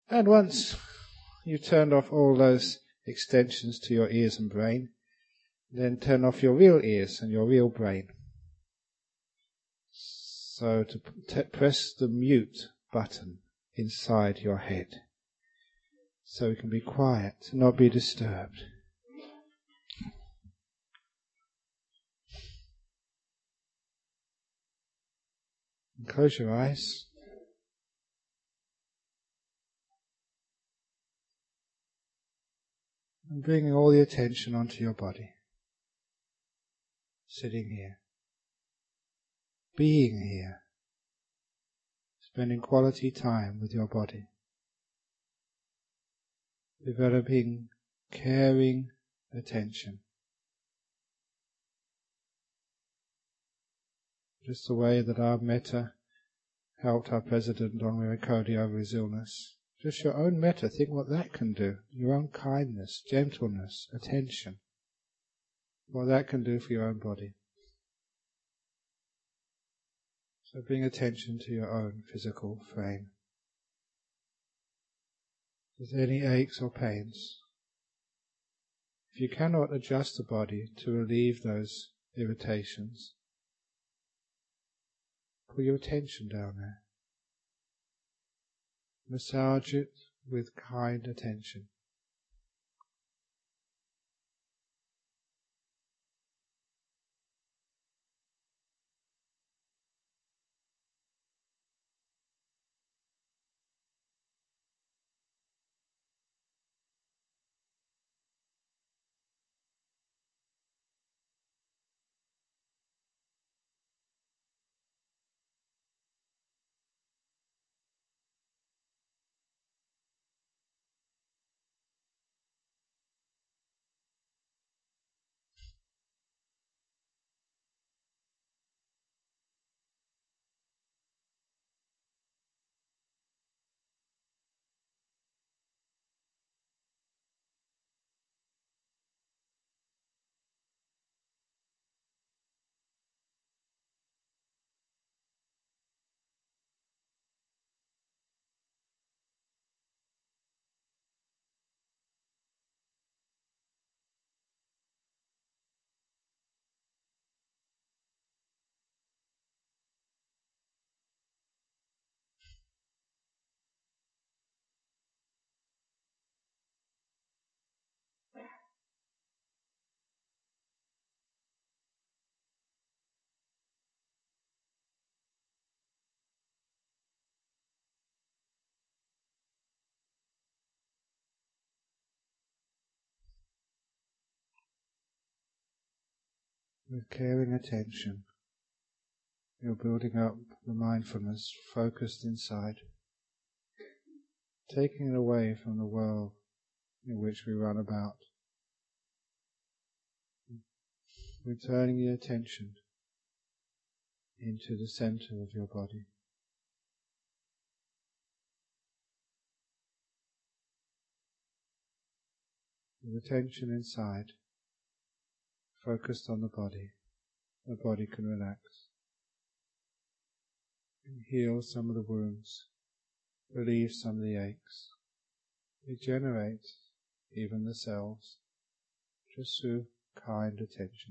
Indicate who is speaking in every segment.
Speaker 1: And once you've turned off all those extensions to your ears and brain, then turn off your real ears and your real brain. So to press the mute button inside your head, so we can be quiet, not be disturbed. And close your eyes. And bringing all the attention onto your body. Sitting here. Being here. Spending quality time with your body. Developing caring attention. Just the way that our metta helped our President Don Miracodi over his illness. Just your own metta, think what that can do. Your own kindness, gentleness, attention. What that can do for your own body. So bring attention to your own physical frame. If there's any aches or pains, if you cannot adjust the body to relieve those irritations, put your attention down there. Massage it with kind attention. With caring attention, you're building up the mindfulness focused inside, taking it away from the world in which we run about, returning your attention into the center of your body. With attention inside, focused on the body can relax and heal some of the wounds, relieve some of the aches, regenerate even the cells, just through kind attention.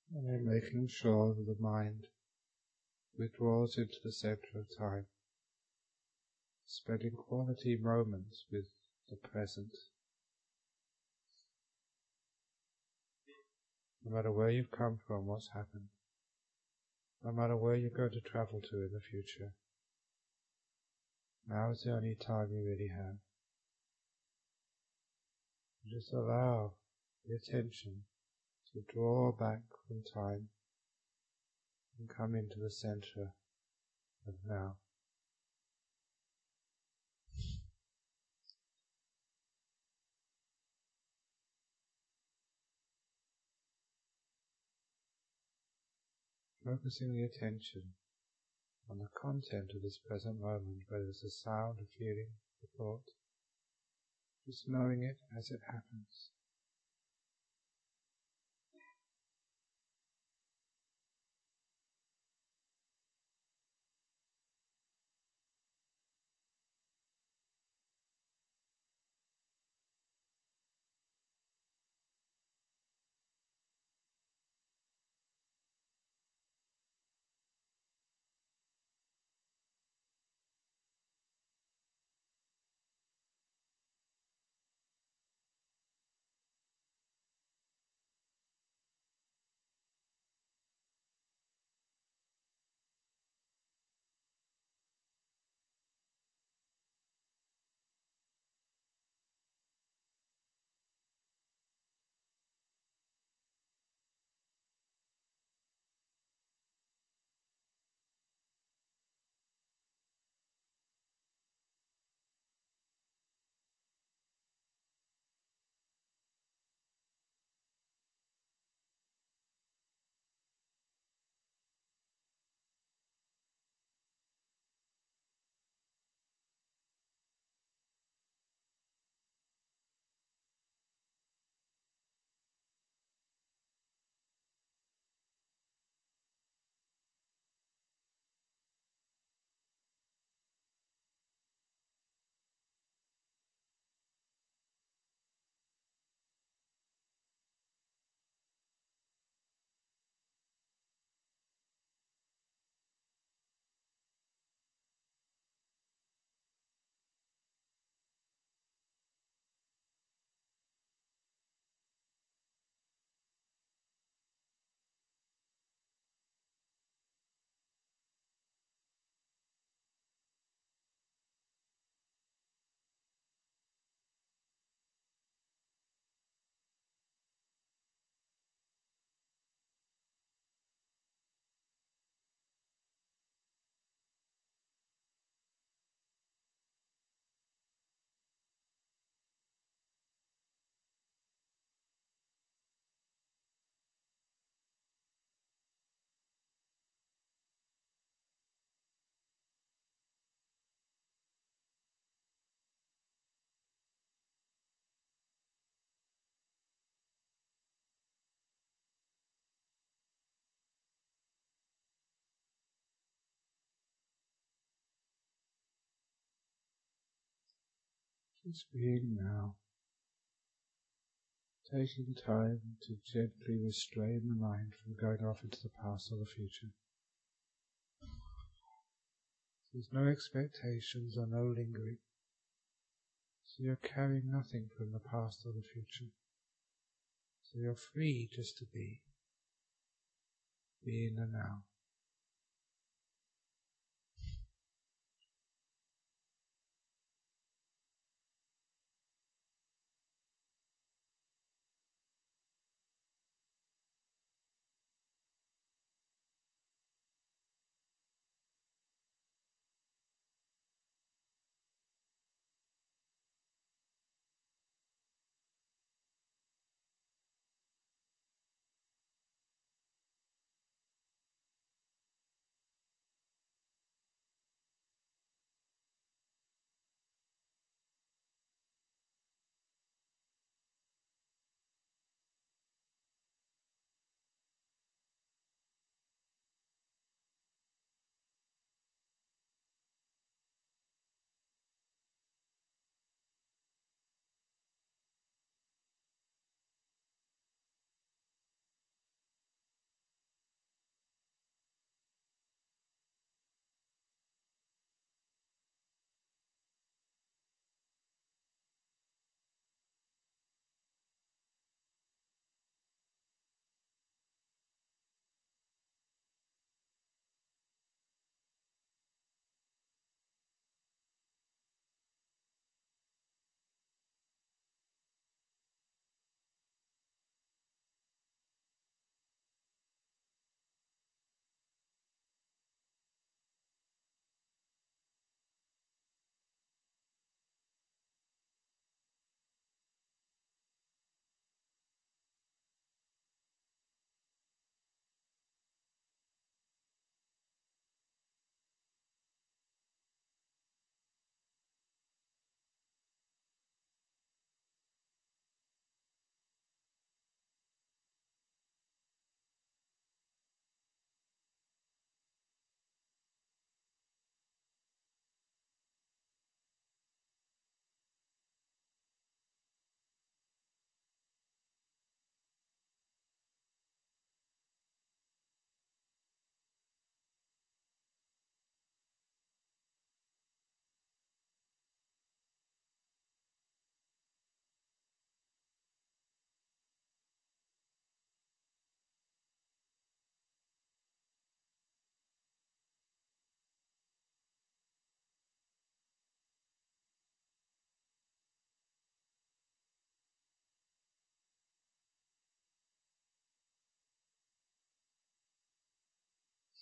Speaker 1: And then making sure that the mind withdraws into the center of time, spending quality moments with the present. No matter where you've come from, what's happened, no matter where you're going to travel to in the future, now is the only time you really have. Just allow the attention to draw back from time and come into the center of now. Focusing the attention on the content of this present moment, whether it's a sound, a feeling, a thought, just knowing it as it happens. Just being now, taking time to gently restrain the mind from going off into the past or the future. There's no expectations or no lingering, so you're carrying nothing from the past or the future. So you're free just to be in the now.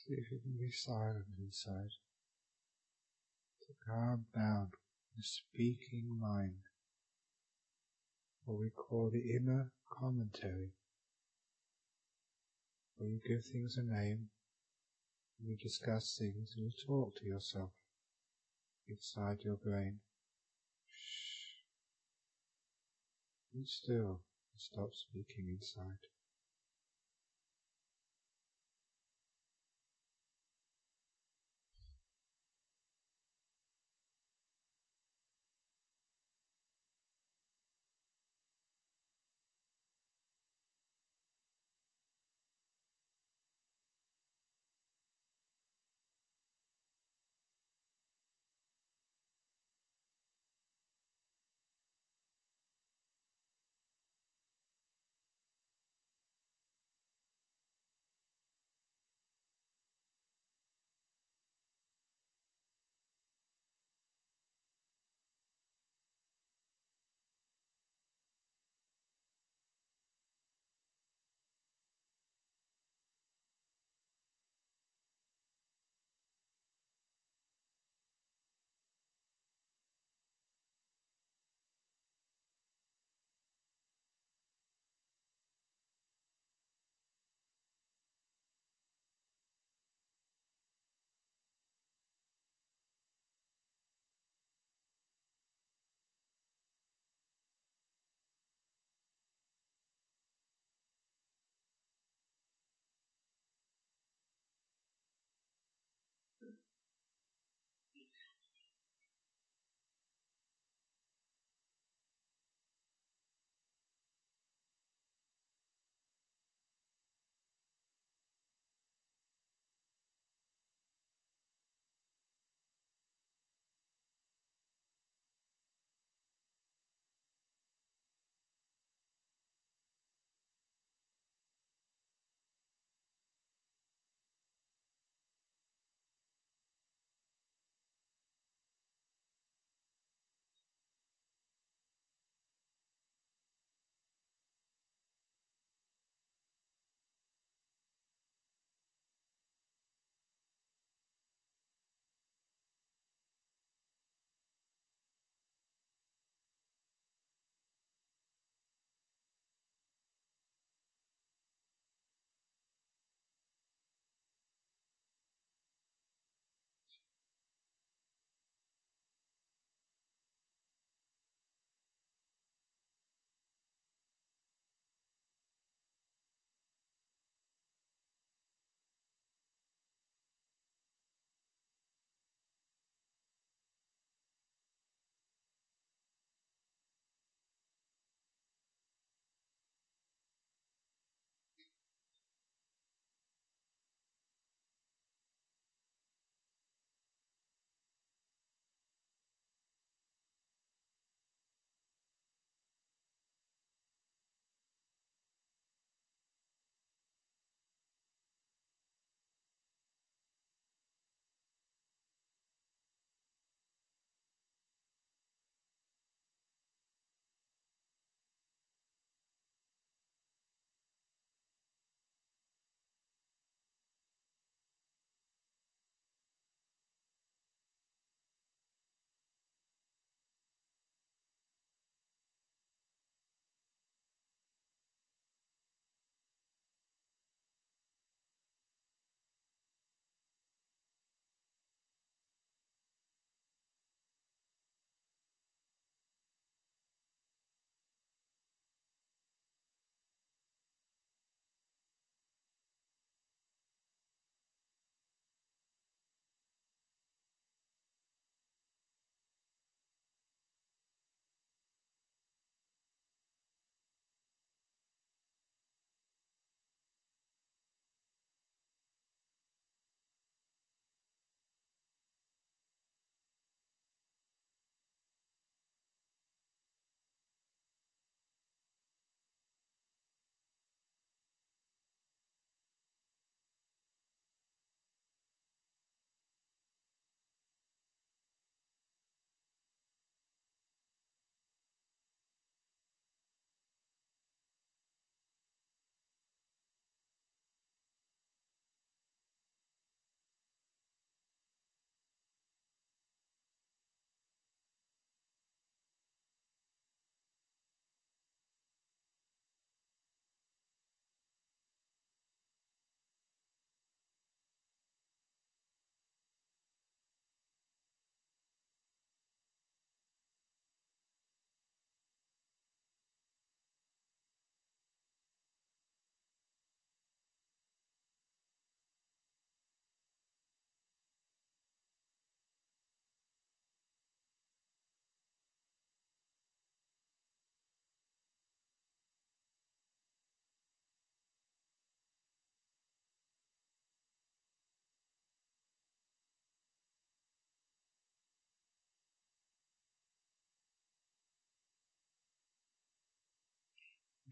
Speaker 1: See if you can be silent inside. To calm down the speaking mind, what we call the inner commentary, where you give things a name, you discuss things, and you talk to yourself inside your brain. Shh. Be still and stop speaking inside.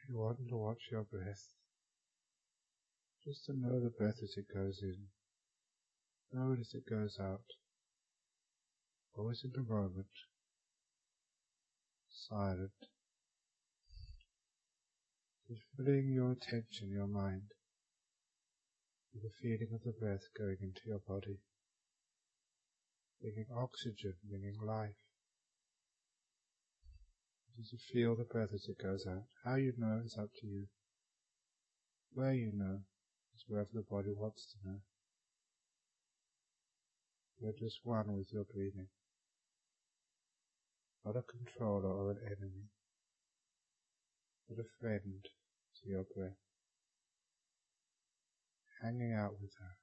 Speaker 1: If you want to watch your breath, just to know the breath as it goes in, know it as it goes out, always in the moment, silent, just filling your attention, your mind, with the feeling of the breath going into your body, bringing oxygen, bringing life. Just to feel the breath as it goes out. How you know is up to you. Where you know is wherever the body wants to know. You're just one with your breathing. Not a controller or an enemy, but a friend to your breath. Hanging out with her.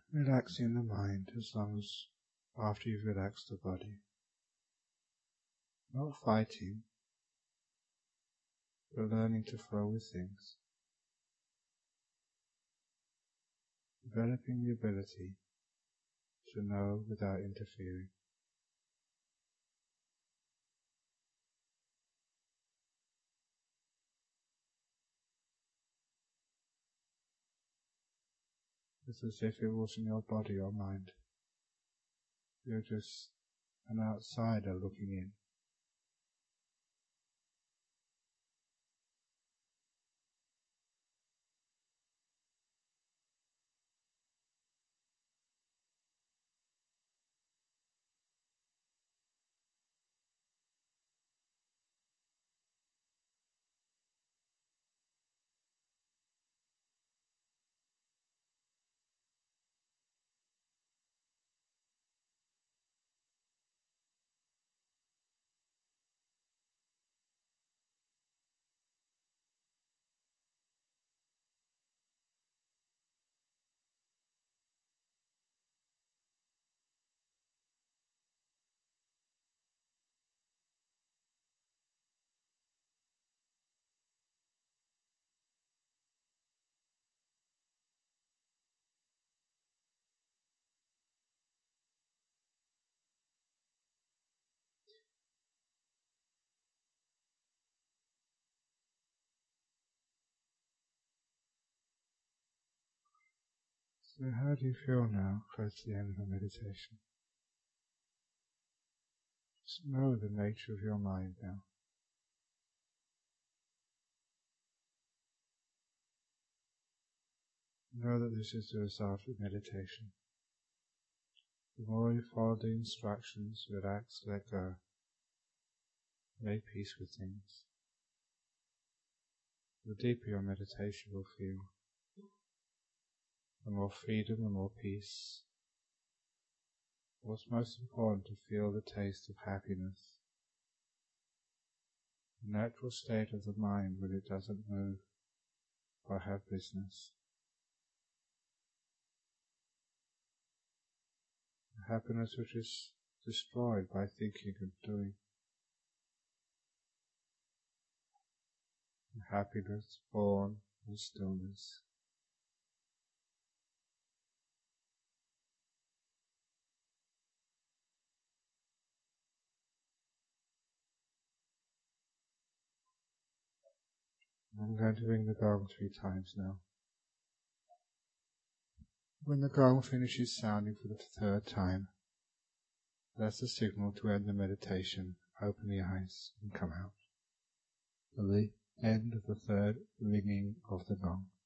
Speaker 1: Relaxing the mind as long as after you've relaxed the body. Not fighting, but learning to flow with things. Developing the ability to know without interfering. It's as if it wasn't your body or mind. You're just an outsider looking in. So how do you feel now, close to the end of the meditation? Just know the nature of your mind now. Know that this is the result of meditation. The more you follow the instructions, relax, let go, make peace with things, the deeper your meditation will feel. The more freedom, the more peace. What's most important, to feel the taste of happiness. The natural state of the mind when it doesn't move or have business. The happiness which is destroyed by thinking and doing. The happiness born in stillness. I'm going to ring the gong 3 times now. When the gong finishes sounding for the 3rd time, that's the signal to end the meditation. Open the eyes and come out. For the end of the 3rd ringing of the gong.